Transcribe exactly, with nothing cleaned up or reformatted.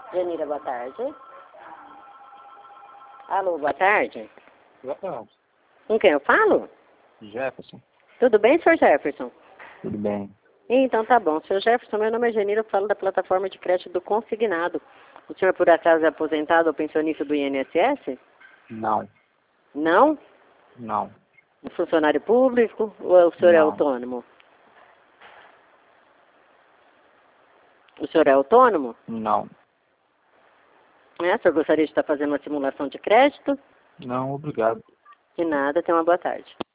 Janira, boa tarde. Alô, boa tarde. Boa tarde. Com quem eu falo? Jefferson. Tudo bem, senhor Jefferson? Tudo bem. Então tá bom. Senhor Jefferson, meu nome é Janira, eu falo da plataforma de crédito do Consignado. O senhor, por acaso, é aposentado ou pensionista do I N S S? Não. Não? Não. Um funcionário público ou o senhor é Não. autônomo? O senhor é autônomo? Não. É, o senhor gostaria de estar fazendo uma simulação de crédito? Não, obrigado. De nada, tenha uma boa tarde.